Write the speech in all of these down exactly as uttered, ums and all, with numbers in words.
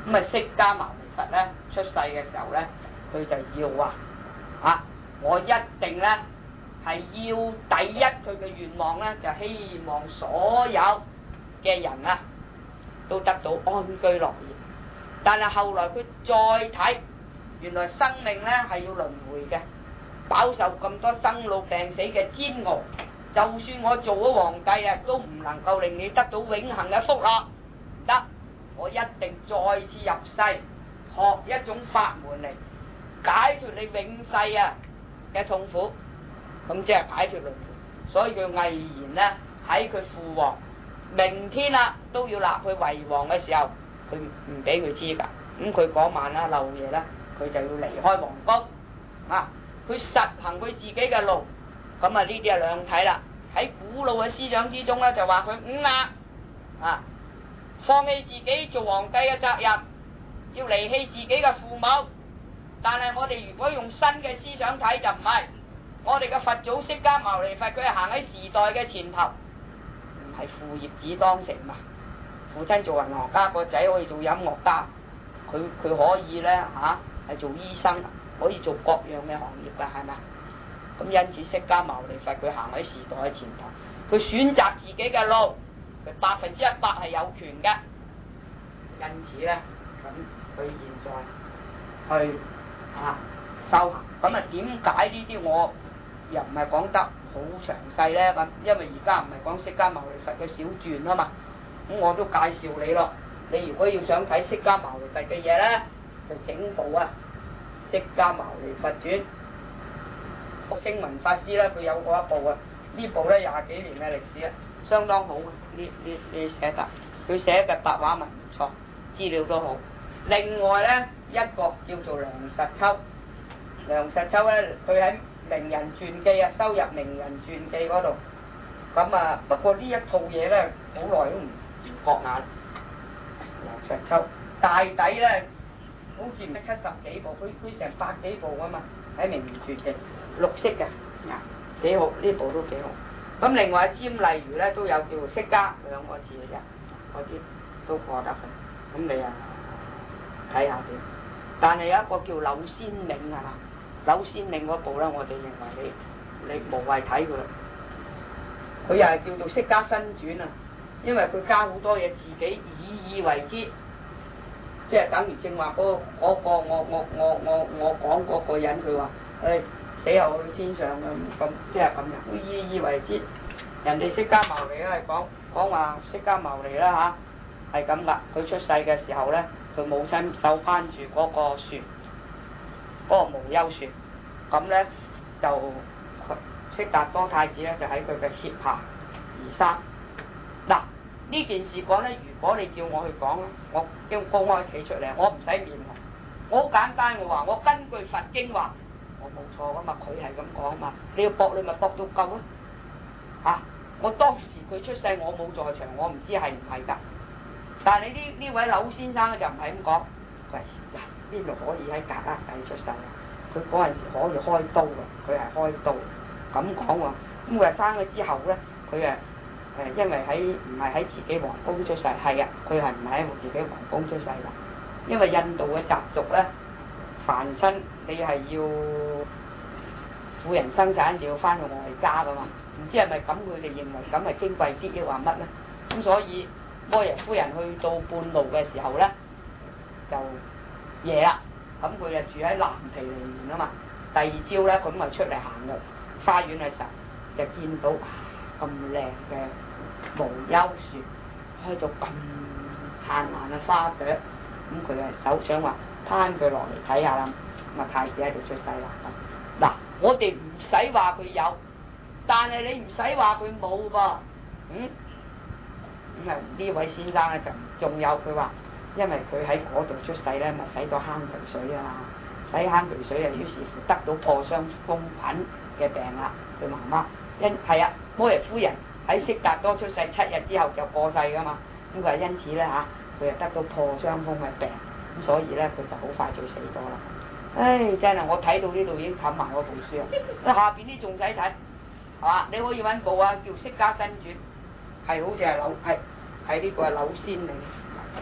咁啊，釋迦牟尼佛咧出世嘅時候咧，佢就要話啊，我一定咧係要第一，佢嘅願望咧就希望所有嘅人啊都得到安居樂業。但係後來佢再睇，原來生命咧係要輪迴嘅，飽受咁多生老病死嘅煎熬。就算我做咗皇帝啊，都唔能夠令你得到永恆嘅福樂。得，我一定再次入世，學一種法門嚟解脫你永世啊嘅痛苦。咁即係解脫輪迴。所以佢毅然咧喺佢父王明天啦都要立佢為王嘅時候，佢唔俾佢知㗎。咁佢嗰晚啦漏夜啦，佢就要離開皇宮啊！佢實行佢自己嘅路。咁啊，呢啲係兩睇啦。喺古老嘅思想之中咧，就話佢五壓啊，放棄自己做皇帝嘅責任，要離棄自己嘅父母。但係我哋如果用新嘅思想睇就唔係，我哋嘅佛祖釋迦牟尼佛佢係行喺時代嘅前頭，唔係父業子當成嘛。父親做銀行家，個仔可以做音樂家，佢佢可以咧嚇係做醫生，可以做各樣嘅行業㗎，係咪？咁因此釋迦牟尼佛佢行喺時代嘅前頭，佢選擇自己嘅路，佢百分之一百係有權嘅。因此咧，咁佢現在去啊修行，咁啊點解呢啲我又唔係講得好詳細咧？咁因為而家唔係講釋迦牟尼佛嘅小傳啊嘛，咁我都介紹你咯。你如果要想睇釋迦牟尼佛嘅嘢咧，就整部啊《釋迦牟尼佛傳》。星雲法師咧，佢有過一部啊，呢部咧廿幾年嘅歷史啊，相當好啊！呢呢呢寫得，佢寫嘅白話文唔錯，資料都好。另外咧，一個叫做梁實秋，梁實秋咧，佢喺名人傳記啊，收入名人傳記嗰度。咁啊，不過呢一套嘢咧，好耐都唔唔覺眼。梁實秋大抵咧，好似唔得七十幾部，佢佢成百幾部啊嘛，喺名人傳記。綠色嘅，啊幾好，呢部都幾好。咁另外詹麗如咧都有叫釋迦兩個字嘅啫，嗰啲都過得嘅。咁你啊睇下點。但係有一個叫柳仙銘係嘛？柳仙銘嗰部咧，我就認為你你無謂睇佢啦。佢又係叫做釋迦新傳啊，因為佢加好多嘢，自己以以為之，即係等於正話嗰嗰個我我我我我講嗰個人佢話誒。死後去天上嘅咁，即係咁樣，都以以為之。人哋釋迦牟尼咧係講講話釋迦牟尼啦嚇，係咁噶。佢出世嘅時候咧，佢母親手攀住嗰個船，嗰、那個無憂船。咁咧就悉達多太子咧就喺佢嘅脅下而生。嗱呢件事講咧，如果你叫我去講咧，我經公開企出嚟，我唔使面紅，我好簡單，我話我根據佛經話。我冇錯噶嘛，佢係咁講嘛，你要搏你咪搏到夠咯，嚇、啊！我當時佢出世，我冇在場，我唔知係唔係㗎。但係你呢呢位柳先生咧就唔係咁講，佢話嗱邊度可以喺格拉底出世啊？佢嗰陣時可以開刀㗎，佢係開刀咁講喎。咁佢話生咗之後咧，佢誒誒因為喺唔係喺自己皇宮出世，係啊，佢係唔係喺自己皇宮出世㗎？因為印度嘅習俗咧。凡親你係要婦人生產就要翻去外家噶嘛，唔知係咪咁佢哋認為咁係矜貴啲，抑或乜咧？咁所以摩耶夫人去到半路嘅時候咧，就夜啦，咁佢就住喺藍毗尼園啊嘛。第二朝咧，佢咪出嚟行入花園嘅時候，就見到咁靚嘅無憂樹，開咗咁燦爛嘅花朵，咁佢係手想話。攤佢落嚟睇下啦，咁啊太子喺度出世啦。嗱，我哋唔使話佢有，但係你唔使話佢冇噃。嗯，咁啊呢位先生咧就仲有佢話，因為佢喺嗰度出世咧，咪洗咗坑渠水啊，洗坑渠水啊，於是乎得到破傷風疹嘅病啦。佢媽媽因係啊，摩耶夫人喺悉達多出世七日之後就過世噶嘛，咁佢話因此咧嚇，佢就得到破傷風嘅病。咁所以咧，佢就好快就死咗啦。唉，真係我睇到呢度已經冚埋我本書啊！下邊啲仲使睇，係嘛？你可以揾部啊，叫《釋迦新傳》，係好似係柳係係呢個係柳仙銘。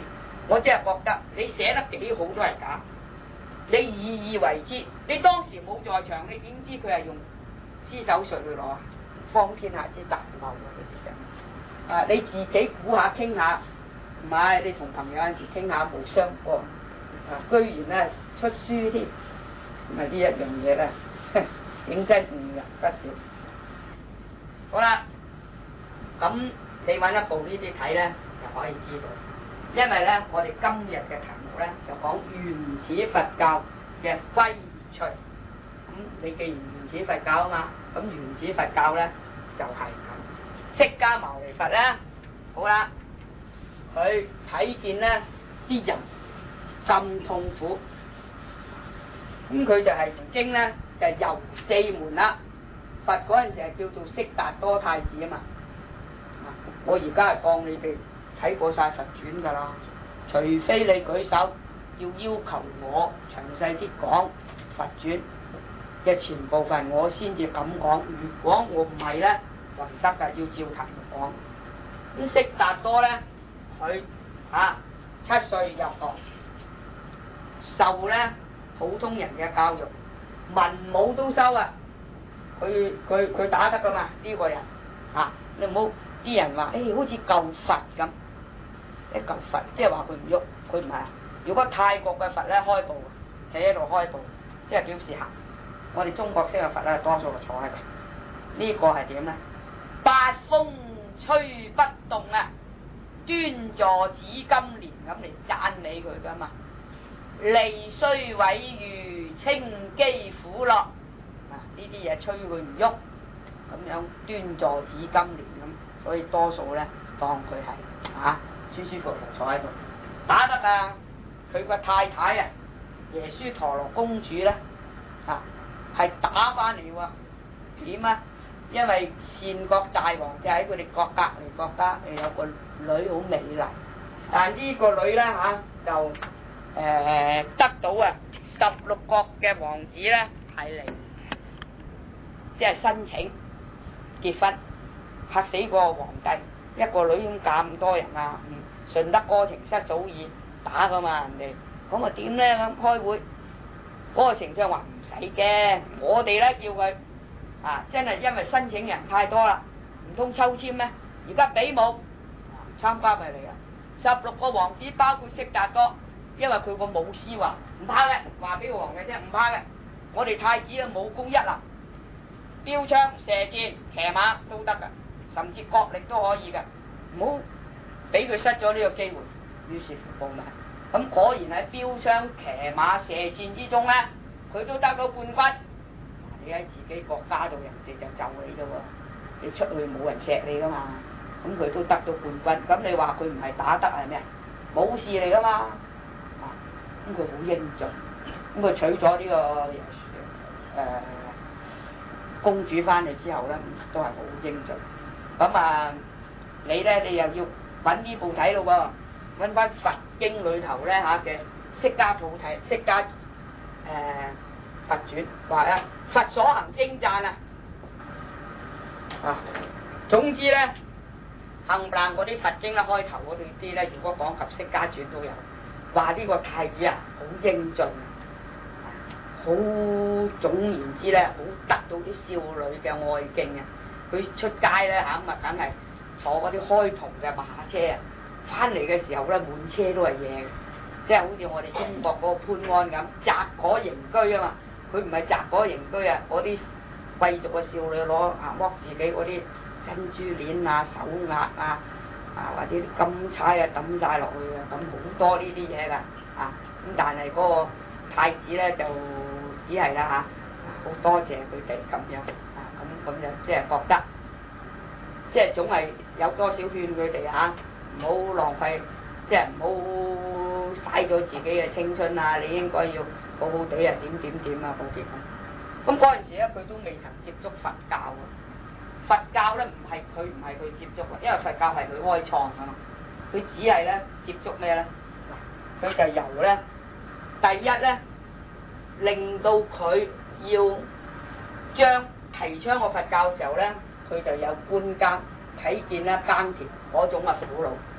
我真係覺得你寫得幾好都係假，你以以為之，你當時冇在場，你點知佢係用絲手術去攞啊？方天下之大謬啊！嗰啲就啊，你自己估下傾下，唔係你同朋友有陣時傾下無相干啊，居然咧出書添，咁啊呢一樣嘢咧，認真誤人不少。好啦，咁你揾一部呢啲睇咧，就可以知道。因為咧，我哋今日嘅題目咧就講原始佛教嘅歸趣。咁你既然原始佛教啊嘛，咁原始佛教咧就係咁。釋迦牟尼佛咧，好啦，佢睇見咧啲人咁痛苦，咁佢就係曾經咧就遊四門啦。佛嗰陣時係叫做悉達多太子啊嘛。我而家係講你哋睇過晒佛傳噶啦，除非你舉手要要求我詳細啲講佛傳嘅全部分，我先至咁講。如果我唔係咧，就唔得噶，要照題目講。咁悉達多咧，佢啊七歲入學，受咧普通人嘅教育，文武都收啊。佢佢佢打得噶嘛？呢、這個人啊，你唔好啲人話，誒、哎、好似舊佛咁。一嚿佛，即係話佢唔喐，佢唔係啊！如果泰國嘅佛咧開步，就喺度開步，即係表示行。我哋中國式嘅佛咧，多數就坐喺度。這個、呢個係點咧？八風吹不動啊，端坐紫金蓮咁嚟讚美佢噶嘛。利須毀譽，稱譏苦樂。啊！呢啲嘢吹佢唔喐，咁樣端坐紫金蓮咁，所以多數咧當佢係啊。舒舒服服坐喺度打得啊！佢個太太啊，耶輸陀羅公主咧啊，係打翻嚟喎。點啊？因為善國大王就喺佢哋國隔離國家，誒有個女好美麗，但呢個女咧嚇、啊、就誒、呃、得到啊十六國嘅王子咧係嚟，即係申請結婚，嚇死個皇帝。一個女咁嫁咁多人啊，嗯，順得哥情失祖意打噶嘛人哋，咁啊點咧咁開會？嗰、那個丞相話唔使驚，我哋咧叫佢啊，真係因為申請人太多啦，唔通抽籤咩？而家比武參加咪嚟啊！十六個王子包括悉達多，因為佢個武師話唔怕嘅，話俾個皇帝聽唔怕嘅，我哋太子嘅武功一流，標槍、射箭、騎馬都得噶。甚至角力都可以嘅，唔好俾佢失咗呢個機會。於是乎報名，咁果然喺標槍、騎馬、射箭之中咧，佢都得到冠軍。你喺自己國家度，人哋就就你啫喎，你出去冇人錫你噶嘛，咁佢都得到冠軍。咁你話佢唔係打得係咩？武士嚟噶嘛，啊，咁佢好英俊，咁佢娶咗呢、這個誒、呃、公主翻嚟之後咧，都係好英俊。咁啊，你咧你又要揾呢部睇咯喎，揾翻佛經裏頭咧嚇嘅釋迦菩提釋迦誒、呃、佛傳，話啊佛所行精贊啊，啊總之咧冚唪唥嗰啲佛經咧開頭嗰度啲咧，如果講及釋迦傳都有，話呢個太子啊好英俊，好總言之咧好得到啲少女嘅愛敬啊！佢出街咧嚇咁啊，梗係坐嗰啲開篷嘅馬車啊！翻嚟嘅時候咧，滿車都係嘢嘅，即係好似我哋中國嗰個潘安咁，摘果迎居啊嘛！佢唔係摘果迎居啊，嗰啲貴族嘅少女攞啊剝自己嗰啲珍珠鏈啊、手鐲啊啊或者啲金釵啊抌晒落去啊，咁好多呢啲嘢㗎啊！咁但係嗰個太子咧就只係啦嚇，好多謝佢哋咁樣。咁咁就即係覺得，即係總係有多少勸佢哋嚇，唔好浪費，即係唔好嘥咗自己嘅青春啊！你應該要好好地啊，點點點啊，好啲咁。咁嗰陣時咧，佢都未曾接觸佛教啊！佛教咧唔係佢唔係佢接觸啊，因為佛教係佢開創㗎嘛。佢只係咧接觸咩咧？佢就由咧第一咧，令到佢要將提倡個佛教嘅時候咧，佢就有觀耕，睇見咧耕田嗰種嘅苦惱，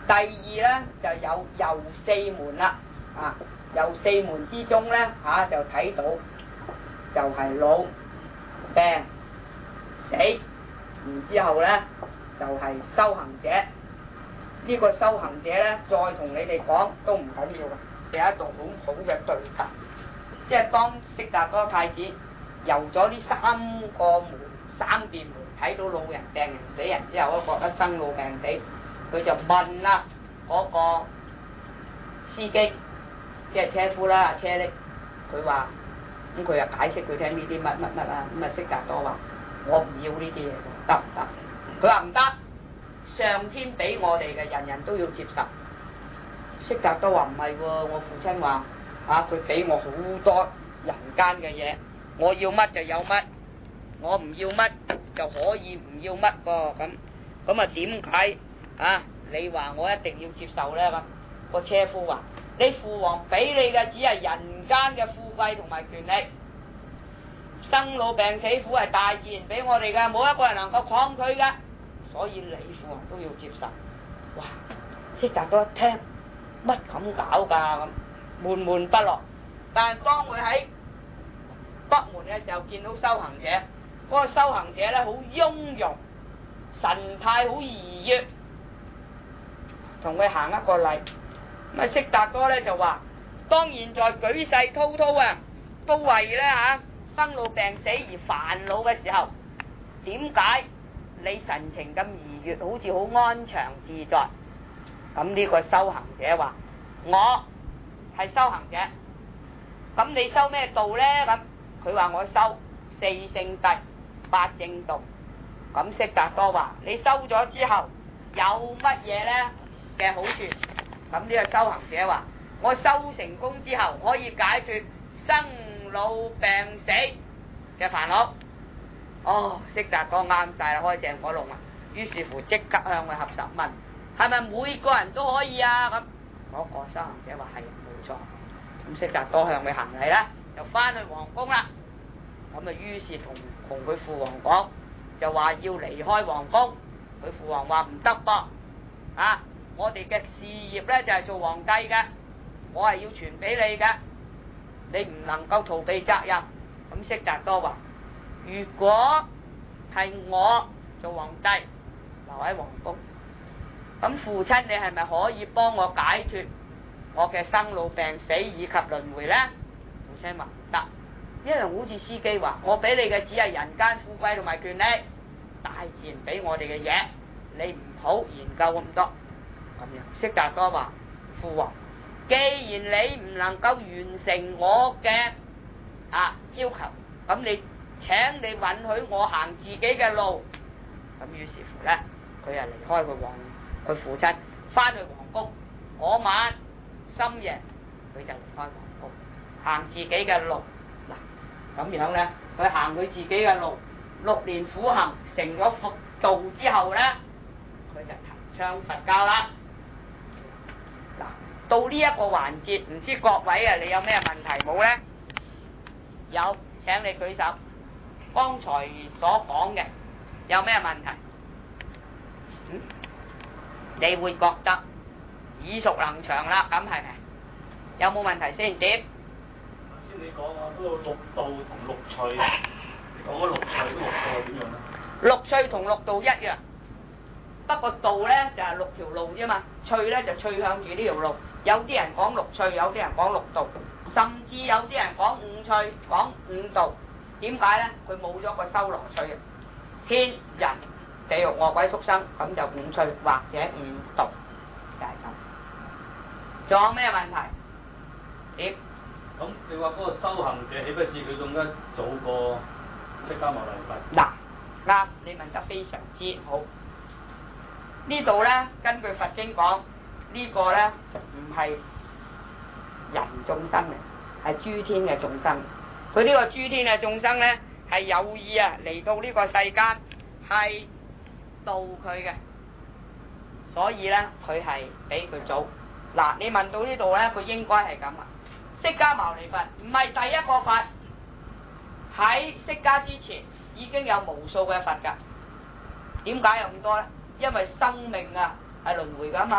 第二咧就有遊四門啦，啊，遊四門之中咧嚇、啊、就睇到就係老病死，然之後咧就係、是、修行者。呢、這個修行者咧，再同你哋講都唔緊要嘅，係一個好好嘅對策。即係當悉達多太子遊咗呢三個門、三殿門，睇到老人、病人、死人之後，都覺得生老病死，佢就問啦嗰個司機，即係車夫啦、車匿，佢話咁佢又解釋佢聽呢啲乜乜乜啊，咁啊悉達多話我唔要呢啲嘢，得唔得？佢話唔得，上天俾我哋嘅人人都要接受。悉達多話唔係喎，我父親話啊，佢俾我好多人間嘅嘢，我要乜就有乜，我唔要乜就可以唔要乜噃，咁咁啊點解啊？你話我一定要接受咧？咁個車夫話：你父王俾你嘅只係人間嘅富貴同埋權力，生老病死苦係大自然俾我哋嘅，冇一個人能夠抗拒嘅，所以你父王都要接受。哇！悉達多一聽，乜咁搞㗎咁？悶悶不樂，但係當佢喺北門嘅時候見到修行者，嗰、那個修行者咧好雍容，神態好怡悅，同佢行一個禮。咁啊悉達多咧就話：當現在舉世滔滔啊，都為咧嚇生老病死而煩惱嘅時候，點解你神情咁怡悅，好似好安詳自在？咁呢個修行者話：我係修行者，咁你修咩道呢？咁佢話我修四聖諦、八正道。咁悉達多話：你修咗之後有乜嘢呢嘅好處？咁呢個修行者話：我修成功之後可以解決生老病死嘅煩惱。哦，悉達多啱晒啦，開正火龍啊！於是乎即刻向佢合十問：係咪每個人都可以啊？咁嗰個修行者話：係冇錯。咁悉達多向佢行禮啦，就翻去皇宮啦。咁啊，於是同同佢父王講，就話要離開皇宮。佢父王話唔得噃，啊！我哋嘅事業咧就係做皇帝嘅，我係要傳俾你嘅，你唔能夠逃避責任。咁悉達多話：如果係我做皇帝，留喺皇宮，咁父親你係咪可以幫我解脫我嘅生老病死以及輪迴呢？父親話唔得，因為好似司機話：我俾你嘅只係人間富貴同埋權力，大自然俾我哋嘅嘢，你唔好研究咁多。咁樣，悉達多話：父王，既然你唔能夠完成我嘅啊要求，咁你請你允許我行自己嘅路。咁於是乎呢，佢又離開佢皇佢父親，翻去皇宮。嗰晚深夜，佢就離開皇宮，行自己嘅路。嗱，咁樣呢，佢行佢自己嘅路，六年苦行，成咗佛道之後呢，佢就提倡佛教啦。嗱，到呢一個環節，唔知各位啊，你有咩問題冇呢？有，請你舉手。剛才所講嘅有咩問題？嗯，你會覺得耳熟能詳啦，咁係咪？有冇問題先？點？ 頭先你講啊，嗰個六道同六趣，你講嗰六趣，嗰六道係點樣咧？ 六趣同六道一樣，不過道咧就係六條路啫嘛，趣咧就趣向住呢條路。有啲人講六趣，有啲人講六道，甚至有啲人講五趣，講五道。點解咧？佢冇咗個修羅趣，天人地獄餓鬼畜生，咁就五趣或者五道，就係咁。仲有咩問題？點？ 咁你話嗰個修行者，豈不是佢更加早過釋迦牟尼佛？ 嗱，啱，你問得非常之好。呢度咧，根據佛經講，呢個咧唔係人眾生嘅，係諸天嘅眾生。佢呢個諸天嘅眾生咧，係有意啊嚟到呢個世間，係度佢嘅，所以咧佢係比佢早。嗱，你問到呢度咧，佢應該係咁啊。釋迦牟尼佛唔係第一個佛，喺釋迦之前已經有無數嘅佛噶。點解有咁多咧？因為生命啊係輪迴噶嘛，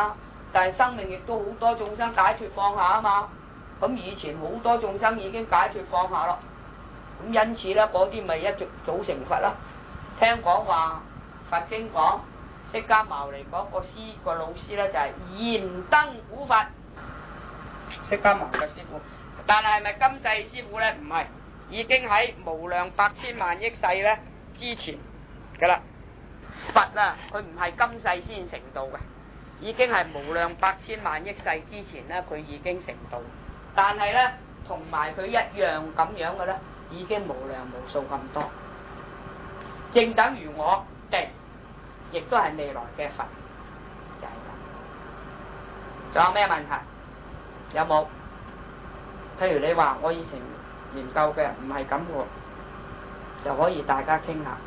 但係生命亦都好多眾生解脫放下啊嘛。咁以前好多眾生已經解脫放下咯。咁因此咧，嗰啲咪一直組成佛啦。聽講話佛經講釋迦牟尼嗰個師個老師咧就係燃燈古佛，釋迦牟尼嘅師傅。但係係咪今世師傅咧？唔係，已經喺無量百千萬億世咧之前噶啦。佛啊，佢唔係今世先成道嘅，已經係無量百千萬億世之前咧，佢已經成道。但係咧，同埋佢一樣咁樣嘅咧，已經無量無數咁多。正等於我哋，亦都係未來嘅佛，就係咁。仲有咩問題？有冇？譬如你話我以前研究嘅唔係咁喎，就可以大家傾下。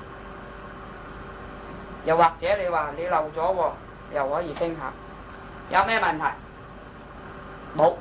又或者你話你漏咗喎，又可以傾下。有咩問題？冇，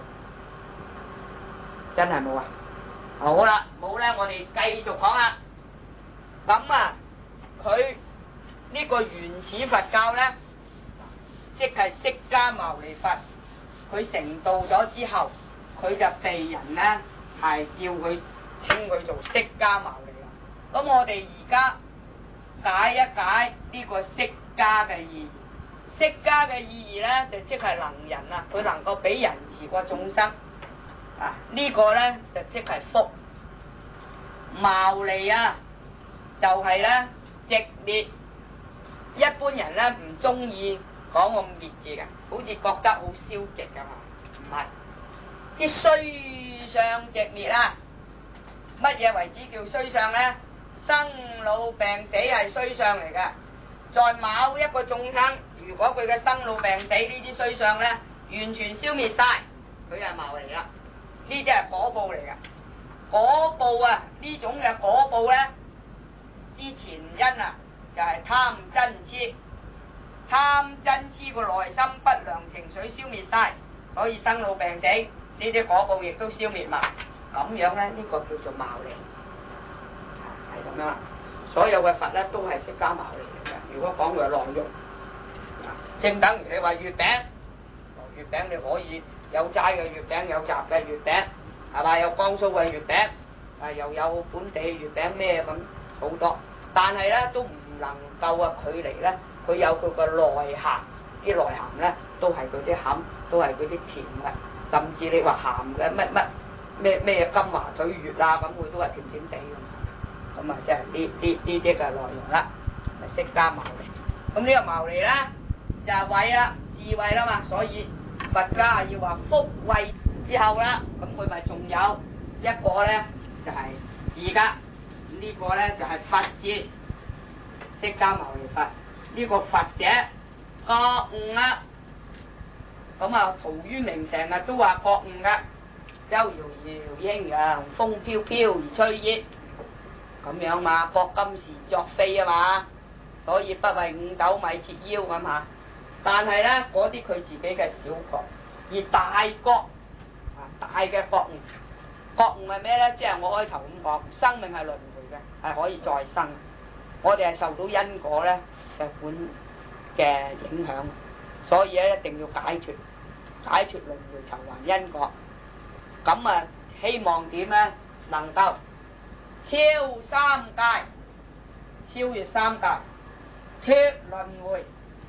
真係冇啊！好啦，冇咧，我哋繼續講啦。咁啊，佢呢個原始佛教咧，即係釋迦牟尼佛，佢成道咗之後，佢就被人咧係叫佢稱佢做釋迦牟尼啦。咁我哋而家解一解呢個釋迦嘅意義。釋迦嘅意義咧，就即係能人啊，佢能夠俾仁慈過眾生啊，這個、呢個咧就即係福。牟尼啊，就係咧直滅。一般人咧唔中意講個滅字嘅，好似覺得好消極噶嘛，唔係。啲衰相直滅啊！乜嘢為止叫衰相咧？生老病死係衰相嚟嘅。在某一個眾生，如果佢嘅生老病死呢啲衰相咧，完全消滅晒，佢係牟尼啦。呢啲係果報嚟嘅。果報啊，呢種嘅果報咧，之前因啊，就係、是、貪嗔癡，貪嗔癡個內心不良情緒消滅晒，所以生老病死呢啲果報亦都消滅埋。咁樣咧，呢、這個叫做牟尼，係咁樣啦。所有嘅佛咧都係釋迦牟尼嚟嘅。如果講佢嘅內容，正等於你話月餅，月餅你可以有齋嘅月餅，有雜嘅月餅，係嘛？有江蘇嘅月餅，啊又有本地月餅咩咁好多，但係咧都唔能夠啊距離咧，佢有佢個內涵，啲內涵咧都係佢啲餡，都係佢啲甜嘅，甚至你話鹹嘅乜乜咩咩金華水月啊咁，佢都係甜甜地咁。咁啊，即係呢呢呢啲嘅內容啦，釋迦牟尼。咁呢個牟尼咧就係慧啦，智慧啦嘛，所以佛家要話福慧之後啦，咁佢咪仲有一個咧就係而家呢個咧就係佛字，釋迦牟尼佛。呢個佛者覺悟啦，咁啊陶淵明成日都話覺悟噶，周遙遙英揚，風飄飄而吹葉。咁樣嘛，覺今時作非啊嘛，所以不為五斗米折腰咁嚇。但係咧，嗰啲佢自己嘅小覺，而大覺啊大嘅覺悟，覺悟係咩咧？即係我開頭咁講，生命係輪迴嘅，係可以再生。我哋係受到因果咧嘅管嘅影響，所以咧一定要解脫，解脫輪迴償還因果。咁啊，希望點咧？能夠超三界，超越三界，脫輪迴。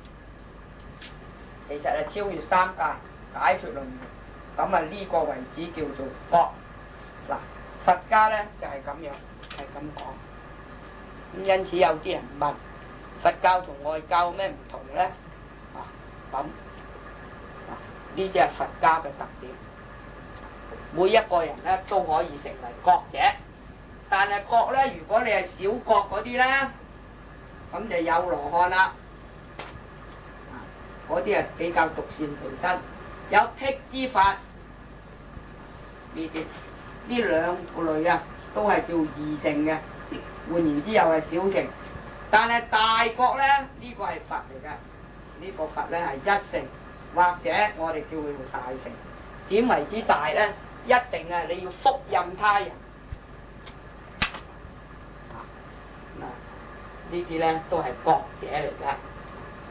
其實係超越三界，解脫輪迴。咁啊呢個為止叫做覺。嗱，佛家咧就係、是、咁樣，係咁講。咁因此有啲人問，佛教同外教有咩唔同咧？啊，咁呢啲係佛家嘅特點。每一個人咧都可以成為覺者。但係覺咧，如果你係小覺嗰啲咧，咁就有羅漢啦。嗰啲係比較獨善其身，有辟支法呢啲，呢兩個類啊，都係叫二乘嘅。換言之，又係小乘。但係大覺咧，呢個係佛嚟嘅。呢個佛咧係一乘，或者我哋叫佢做大乘。點為之大咧？一定啊，你要福蔭他人。呢啲咧都係覺者嚟嘅。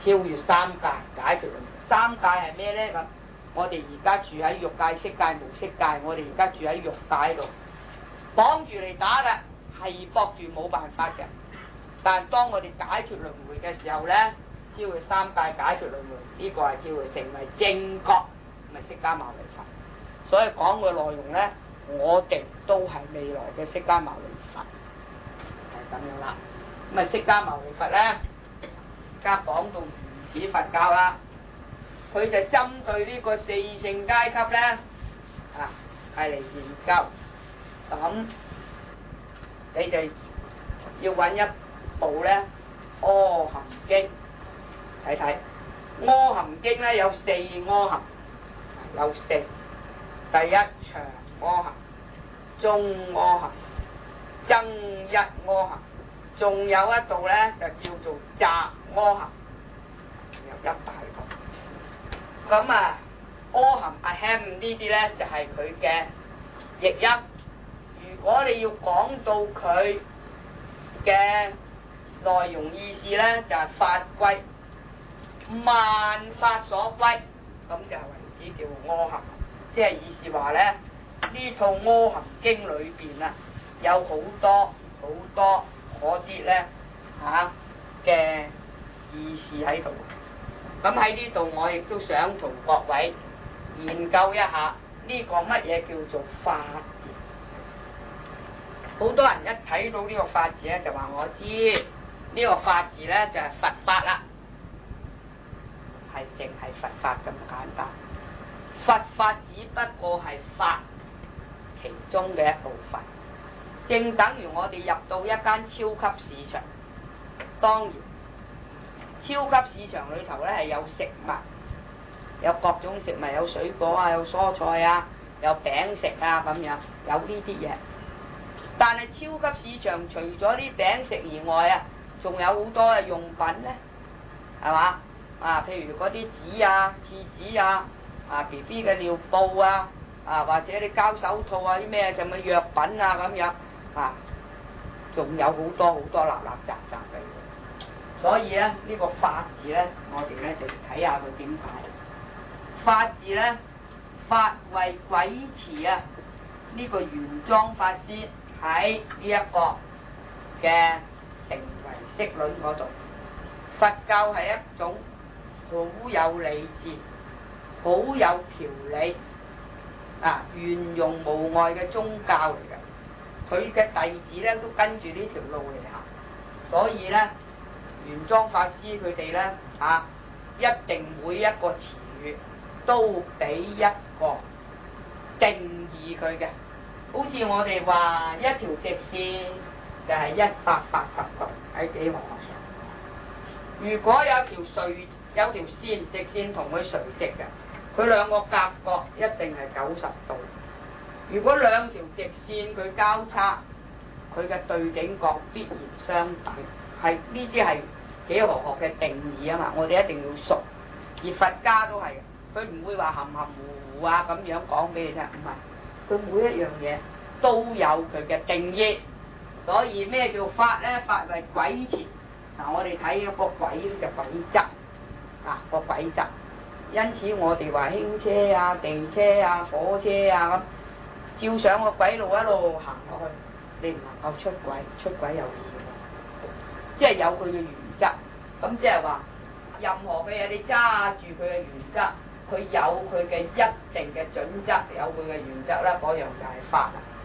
超越三界，解脱輪迴。三界係咩咧？咁我哋而家住喺欲界、色界、無色界，我哋而家住喺欲界度，綁住嚟打嘅，係綁住冇辦法嘅。但係當我哋解脱輪迴嘅時候咧，超越三界，解脱輪迴，呢、這個係叫做成為正覺，咪釋迦牟尼佛。所以講嘅內容咧，我哋都係未來嘅釋迦牟尼佛，係咁樣啦。咁啊，釋迦牟尼佛咧，而家講到原始佛教啦，佢就針對呢個四聖階級咧，啊，係嚟研究。咁你哋要揾一部咧《阿含經》睇睇，《阿含經》咧有四阿含，有四。第一長阿含、中阿含、增一阿含，仲有一度咧就叫做雜阿含，有一大個。咁啊，阿含阿含呢啲咧就係佢嘅譯音。如果你要講到佢嘅內容意思咧，就係、是、法歸，萬法所歸，咁就為之叫阿含。即係意思話咧，呢套《阿含經》裏邊啊，有好多好多嗰啲咧嚇嘅意思喺度。咁喺呢度，我亦都想同各位研究一下呢個乜嘢叫做法字。好多人一睇到呢個法字咧，就話我知呢個法字咧就係佛法啦，係淨係佛法咁簡單。佛法只不過係法其中嘅一部分，正等於我哋入到一間超級市場，當然超級市場裏頭咧係有食物，有各種食物，有水果啊，有蔬菜啊，有餅食啊咁樣，有呢啲嘢。但係超級市場除咗啲餅食以外啊，仲有好多嘅用品咧，係嘛？啊，譬如嗰啲紙啊、廁紙啊。啊 B B 嘅尿布啊，啊或者你膠手套啊啲咩就咪藥品啊咁樣啊，仲有好多好多立立雜雜嘅。所以咧呢、這個法字咧，我哋咧就睇下佢點解。法字咧，法為軌持啊，呢、這個玄奘法師喺呢一個嘅成唯識論嗰度，佛教係一種好有理智、好有條理啊，圓融無礙嘅宗教嚟嘅。佢嘅弟子咧都跟住呢條路嚟行，所以咧玄奘法師佢哋咧啊，一定每一個詞語都俾一個定義佢嘅。好似我哋話一條直線就係一百八十度喺幾何學上。如果有條垂有條線直線同佢垂直嘅，佢兩個夾角一定係九十度。如果兩條直線佢交叉，佢嘅對頂角必然相等。係呢啲係幾何學嘅定義啊嘛，我哋一定要熟。而佛家都係，佢唔會話含含糊糊啊咁樣講俾你聽，唔係，佢每一樣嘢都有佢嘅定義。所以咩叫法咧？法為軌持。嗱，我哋睇個軌嘅軌則，啊個軌則。因此我哋話輕車啊、地車啊、火車啊咁，照上個軌路一路行落去，你唔能夠出軌，出軌有意義，即係有佢嘅原則。咁即係話，任何嘅嘢你揸住佢嘅原則，佢有佢嘅一定嘅準則，有佢嘅原則啦，嗰樣就係法啦。